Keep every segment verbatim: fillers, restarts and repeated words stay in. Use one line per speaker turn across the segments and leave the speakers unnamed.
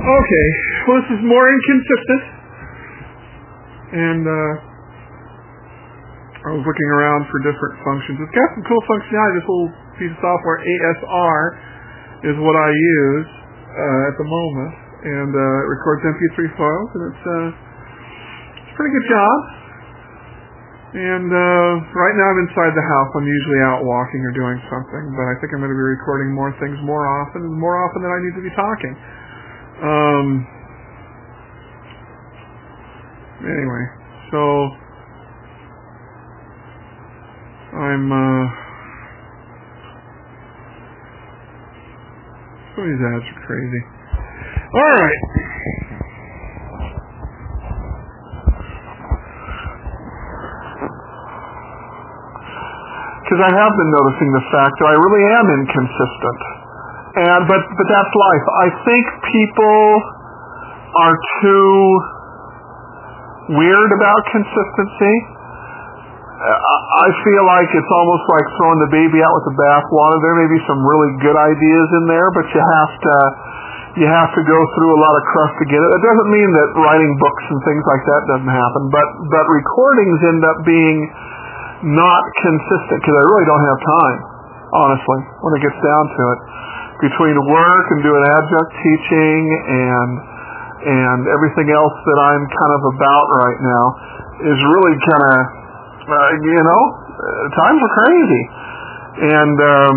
Okay, well, this is more inconsistent. And uh, I was looking around for different functions. It's got some cool functionality. This little piece of software, A S R, is what I use uh, at the moment. And uh, it records M P three files, and it's, uh, it's a pretty good job. And uh, right now I'm inside the house. I'm usually out walking or doing something, but I think I'm going to be recording more things more often, and more often than I need to be talking. Um, anyway, so I'm, uh, some of these ads are crazy. Alright. Because I have been noticing the fact that I really am inconsistent. And but but that's life. I think people are too weird about consistency. I feel like it's almost like throwing the baby out with the bathwater. There may be some really good ideas in there, but you have to you have to go through a lot of crust to get it. It doesn't mean that writing books and things like that doesn't happen, but but recordings end up being not consistent because I really don't have time, honestly, when it gets down to it. Between work and doing adjunct teaching and and everything else that I'm kind of about right now is really kind of, uh, you know, uh, times are crazy. And um,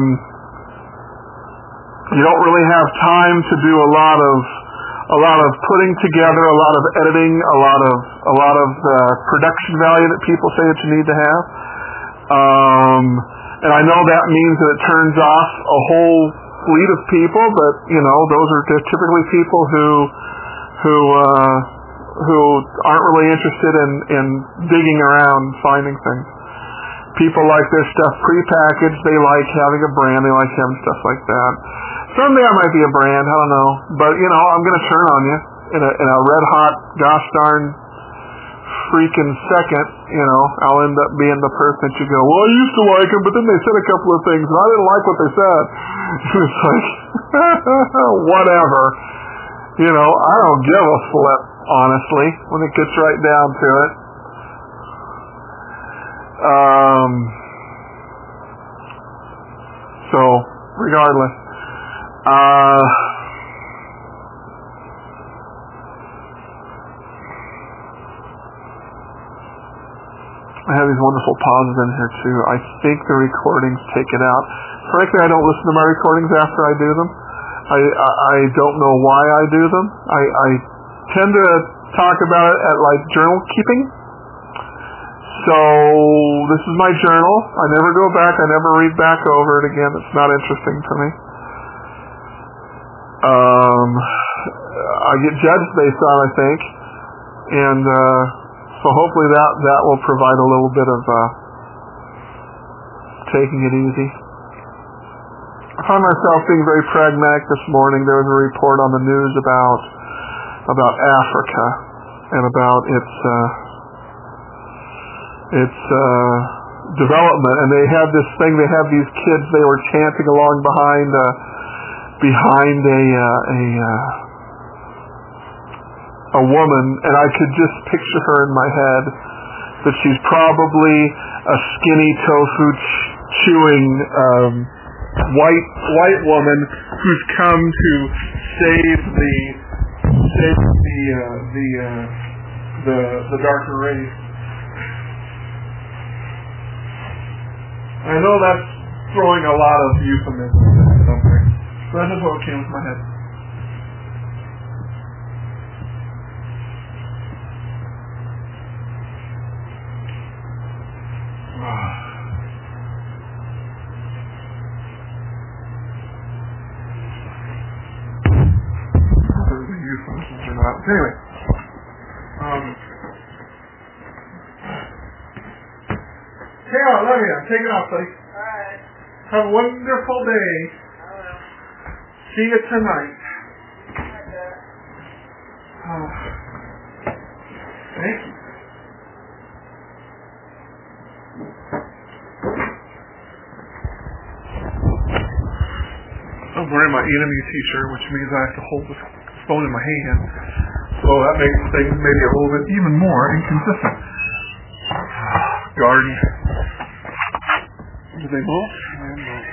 you don't really have time to do a lot of a lot of putting together, a lot of editing, a lot of a lot of uh, production value that people say that you need to have. Um, and I know that means that it turns off a whole fleet of people, but you know, those are typically people who who uh, who aren't really interested in, in digging around finding things. People like their stuff prepackaged. They like having a brand. They like having stuff like that. Someday I might be a brand. I don't know, but you know, I'm going to turn on you in a in a red hot, gosh darn freaking second. You know, I'll end up being the person that you go, well, I used to like them, but then they said a couple of things, and I didn't like what they said. It's like, whatever. You know, I don't give a flip, honestly, when it gets right down to it. Um. So, regardless. Uh... I have these wonderful pauses in here too. I think the recordings take it out. Frankly, I don't listen to my recordings after I do them. I I, I don't know why I do them. I, I tend to talk about it at like journal keeping. So this is my journal. I never go back. I never read back over it again. It's not interesting to me. Um, I get judged based on, I think, and. uh So hopefully that, that will provide a little bit of uh, taking it easy. I found myself being very pragmatic this morning. There was a report on the news about about Africa and about its uh, its uh, development. And they had this thing. They had these kids. They were chanting along behind uh, behind a uh, a. Uh, a woman, and I could just picture her in my head, that she's probably a skinny tofu ch- chewing um, white white woman who's come to save the save the uh, the uh, the the darker race. I know that's throwing a lot of euphemisms into something, but that's just what came to my head. Anyway, um, hey, I love you. Take it off, buddy.
All right.
Have a wonderful day.
I will.
See you tonight.
I bet.
Oh, thank you. I'm wearing my enemy t-shirt, which means I have to hold this phone in my hand. So that makes things maybe a little bit even more inconsistent. Garden. Do they move? They move.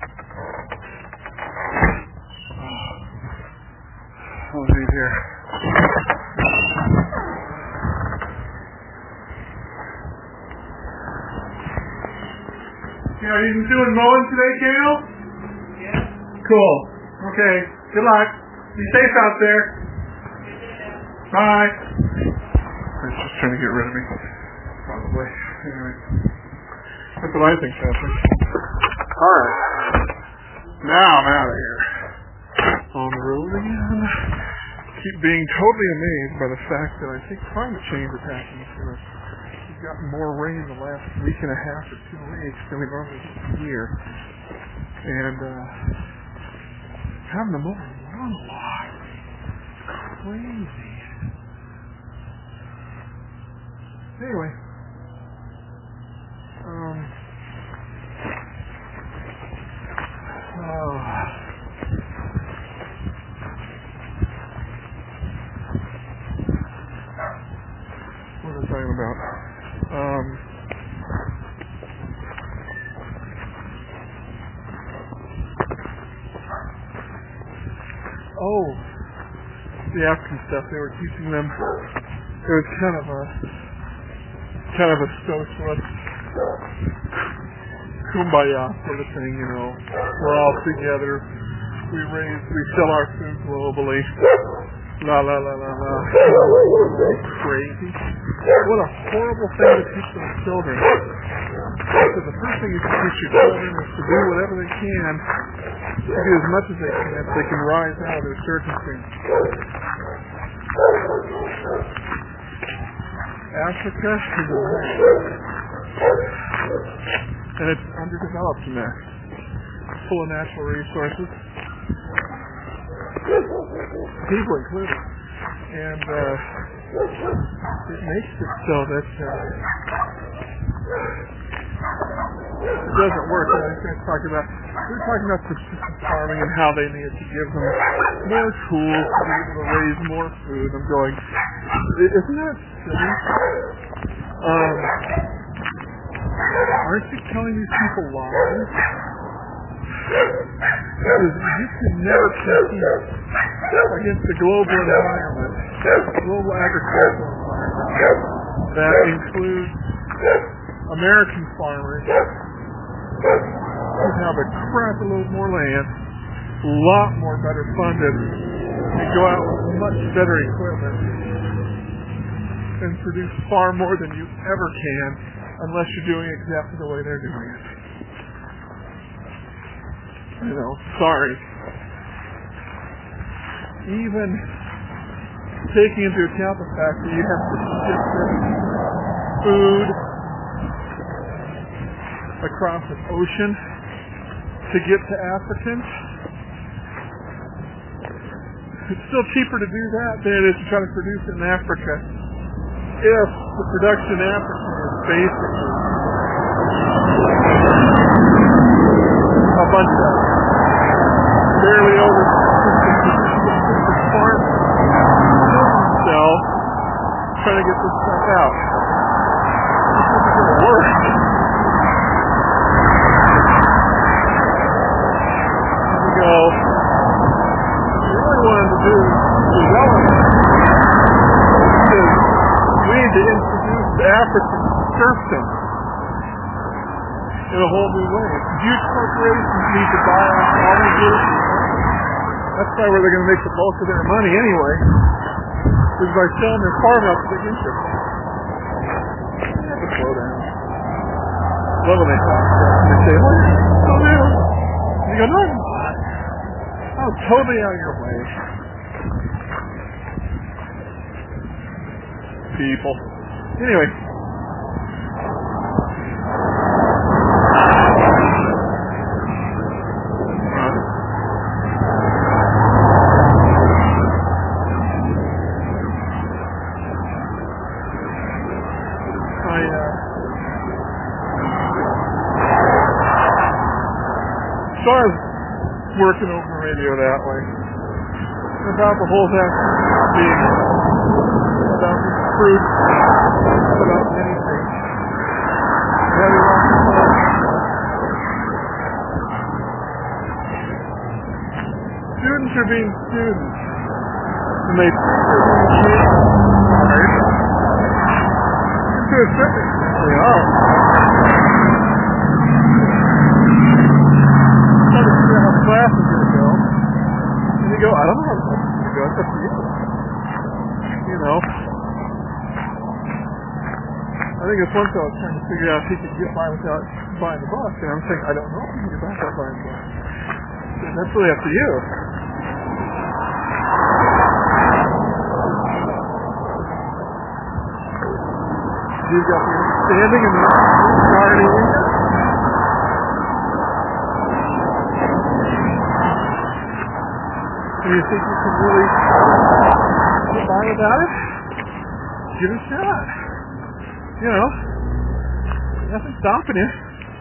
What was he here? Yeah, are you doing mowing today, Gail?
Yeah.
Cool. Okay. Good luck. Be safe out there. Bye. He's just trying to get rid of me. Probably. Anyway. That's what I think happened. Alright. Now I'm out of here. On the road again. Keep being totally amazed by the fact that I think climate change is happening to us. We've gotten more rain the last week and a half or two weeks than we normally get a year. And uh having to mow around a lot. It's crazy. Anyway. Um oh what was I talking about? Um Oh, the African stuff. They were teaching them. It was kind of a kind of a socialist kumbaya sort of thing, you know. We're all together. We raise, we sell our food globally. La la la la la. Crazy. What a horrible thing to teach those children. Because the first thing you can teach your children is to do whatever they can, to do as much as they can, so they can rise out of their circumstances. Africa is a mess. And it's underdeveloped mess. Full of natural resources. People included. And uh, it makes it so that uh, it doesn't work. I was going to talk about, we were talking about subsistence farming and how they need to give them more tools to be able to raise more food. I'm going, isn't that silly? Um, aren't you telling these people lies? Because you can never compete against the global environment, global agricultural environment, that includes American farmers who have a crap load more land, a lot more better funded, and go out with much better equipment and produce far more than you ever can unless you're doing exactly the way they're doing it. You know, sorry. Even taking into account the fact that you have to ship food across an ocean to get to Africans, it's still cheaper to do that than it is to try to produce it in Africa if the production in Africa is basically a bunch of barely over farmers themselves trying to get this stuff out. This isn't going to work. Go, what we really wanted to do is development is we need to introduce the African serfdom in a whole new way. Huge corporations need to buy off all these little people. That's probably where they're going to make the bulk of their money anyway, is by selling their farm out to big interest. You have to slow down. I love when they talk to us and they say, oh, you're so new. And you go, no, I'm not. I was totally out of your way. People. Anyway. So I was working over the radio that way. about the whole thing being about fruit, about anything. Having lots of fun. Students are being students. And they think they're being hard. To a certain extent they are. Trying to figure out how class is going to go. And you go, I don't know how class is going to go. It's up to you. You know. I think it's one fellow trying to figure out if he could get by without buying the book. And I'm saying, I don't know if you can get by without buying the book. And that's really up to you. You've got the understanding and the authority in you. And you think you can really get by without it? Give it a shot. You know, nothing's stopping you.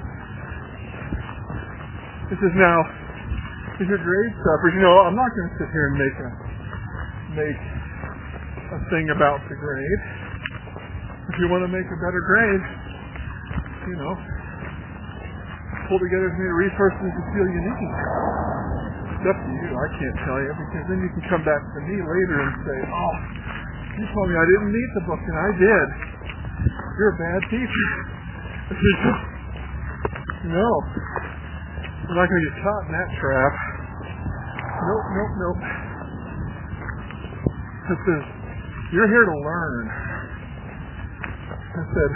This is now, these are grade stuffers. You know, I'm not going to sit here and make a, make a thing about the grade. If you want to make a better grade, you know, pull together as many resources as you feel you need. It's up to you. I can't tell you, because then you can come back to me later and say, oh, you told me I didn't need the book, and I did. You're a bad teacher. No. I'm not going to get caught in that trap. Nope, nope, nope. This is, you're here to learn. I said,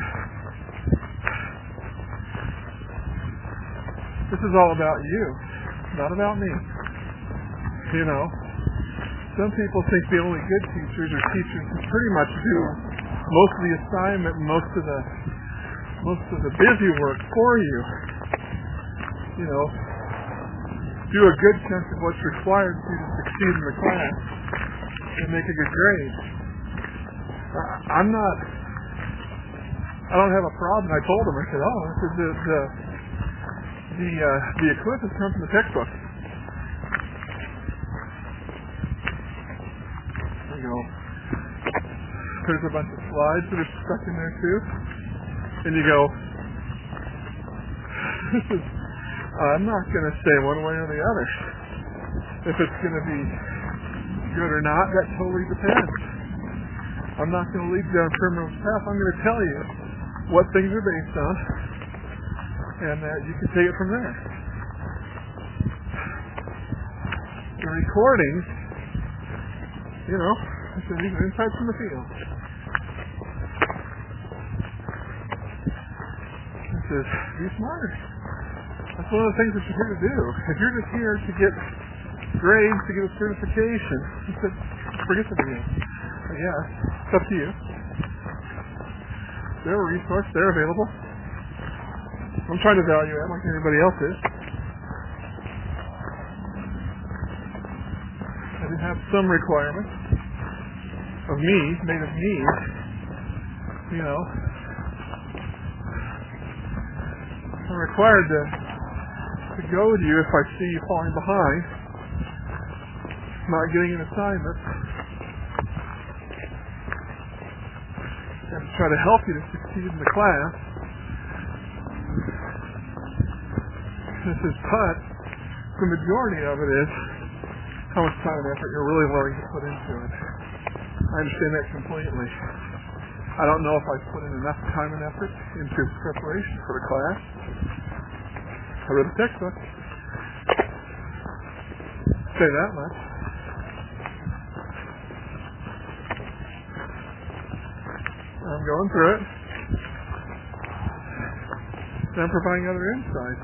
this is all about you, not about me. You know, some people think the only good teachers are teachers who pretty much do most of the assignment and most of the most of the busy work for you. You know, do a good chunk of what's required for you to succeed in the class and make a good grade. I'm not. I don't have a problem. I told him. I said, "Oh, I said the the the uh, the equipment comes from the textbook." You know, there's a bunch of slides that are stuck in there too, and you go, "This is." I'm not going to say one way or the other. If it's going to be good or not, that totally depends. I'm not going to lead you down a criminal path. I'm going to tell you what things are based on, and that uh, you can take it from there. The recordings, you know, these are insights from the field. This is, be smarter. That's one of the things that you're here to do. If you're just here to get grades, to get a certification, you said, forget the video. But yeah, it's up to you. They're a resource. They're available. I'm trying to value it like everybody else is. I did have some requirements of me, made of me, you know. I'm required to to go with you if I see you falling behind, not getting an assignment, and to try to help you to succeed in the class. This is, but the majority of it is how much time and effort you're really willing to put into it. I understand that completely. I don't know if I've put in enough time and effort into preparation for the class. I read the textbook. Say that much. I'm going through it. And I'm providing other insights.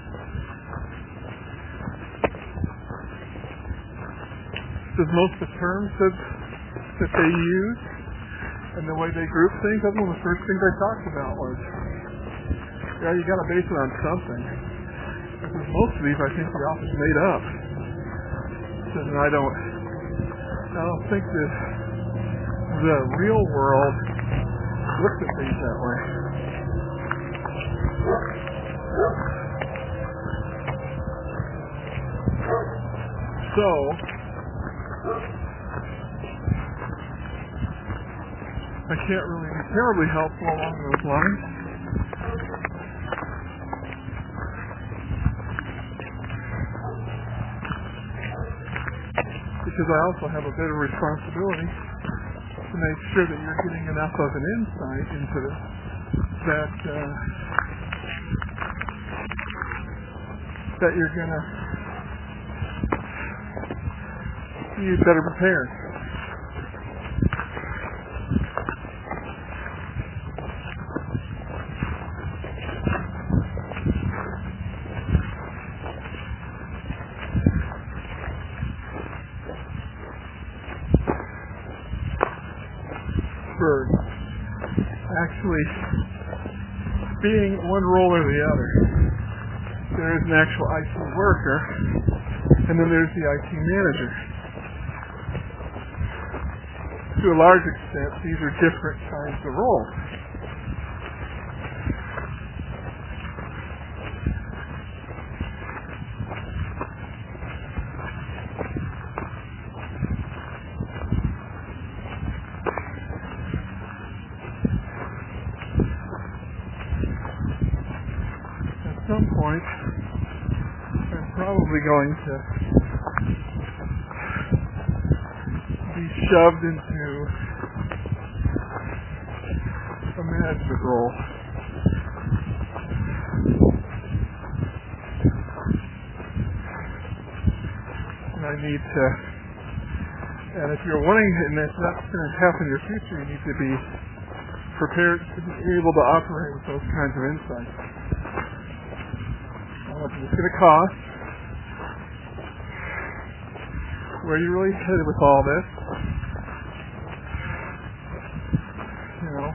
Does most of the terms that, that they use and the way they group things, that's one of the first things I talked about was, yeah, you got to base it on something. Because most of these, I think, the author's made up. And I don't, I don't think that the real world looks at things that way. So, I can't really be terribly helpful along those lines. Because I also have a bit of responsibility to make sure that you're getting enough of an insight into this that uh, that you're gonna be better prepared. Actually, being one role or the other. There is an actual I T worker, and then there's the I T manager. To a large extent, these are different kinds of roles. At some point, I'm probably going to be shoved into a management role. And I need to, and if you're wanting, and if that's going to happen in your future, you need to be prepared to be able to operate with those kinds of insights. What it's going to cost, where you really headed with all this, you know,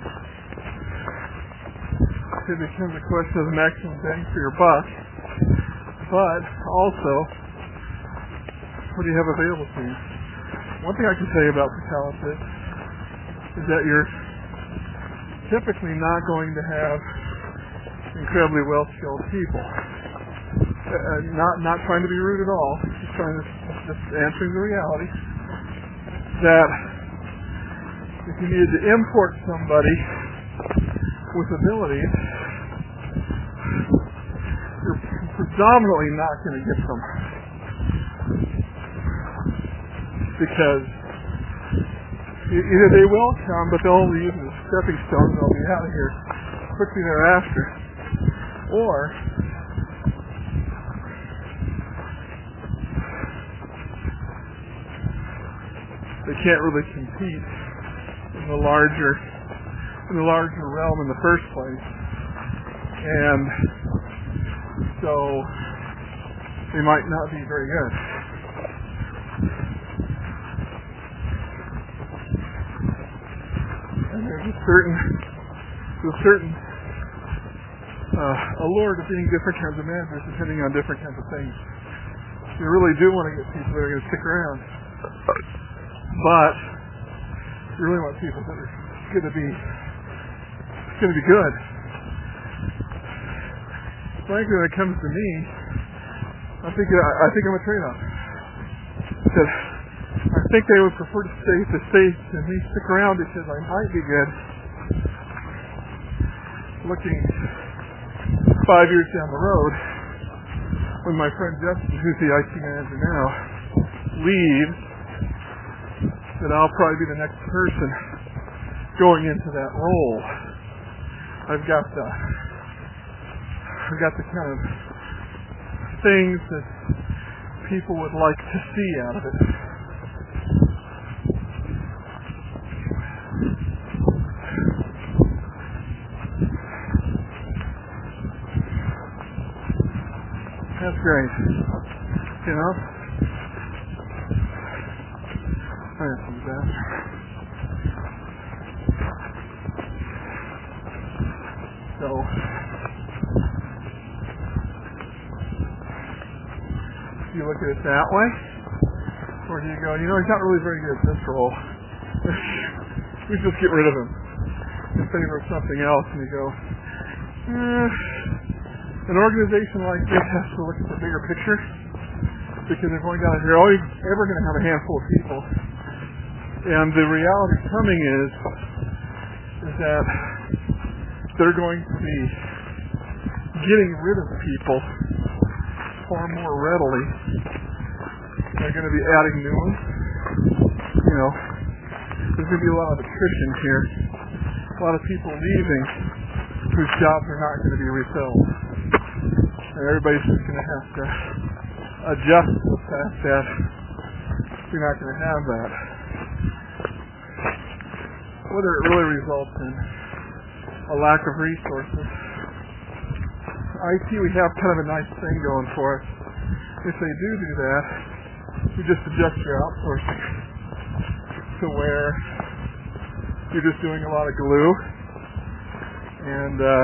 it becomes a question of the maximum bang for your buck, but also, what do you have available to you? One thing I can tell you about Procalyptic is that you're typically not going to have incredibly well-skilled people. Uh, not not trying to be rude at all, just trying to just answering the reality that if you needed to import somebody with abilities, you're predominantly not going to get them, because either they will come, but they'll only use it as a stepping stone and they'll be out of here quickly thereafter, or they can't really compete in the larger in the larger realm in the first place, and so they might not be very good. And there's a certain there's a certain uh, allure to being different kinds of managers depending on different kinds of things. You really do want to get people that are going to stick around. But you really want people that are going to be going to be good. Frankly, when it comes to me, I think I think I'm a trade-off. Because I think they would prefer to stay to stay and me stick around because I might be good. Looking five years down the road, when my friend Justin, who's the I T manager now, leaves, that I'll probably be the next person going into that role. I've got the, I've got the kind of things that people would like to see out of it. That's great. You know? That's a disaster. So, do you look at it that way? Or do you go, you know, he's not really very good at this role. We just get rid of him in favor of something else, and you go, eh, an organization like this has to look at the bigger picture because they're going down here, oh, you're ever going to have a handful of people. And the reality coming is, is that they're going to be getting rid of people far more readily. They're going to be adding new ones. You know, there's going to be a lot of attrition here. A lot of people leaving whose jobs are not going to be refilled. And everybody's just going to have to adjust to the fact that you're not going to have that. Whether it really results in a lack of resources. I T, we have kind of a nice thing going for us. If they do do that, you just adjust your outsourcing to where you're just doing a lot of glue and uh,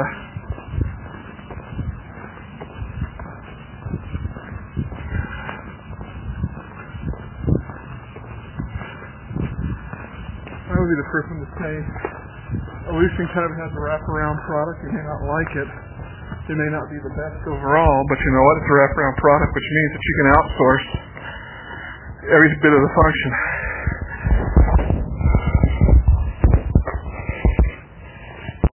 I would be the first one to say Ellucian kind of has a wraparound product. You may not like it. It may not be the best overall, but you know what? It's a wraparound product, which means that you can outsource every bit of the function.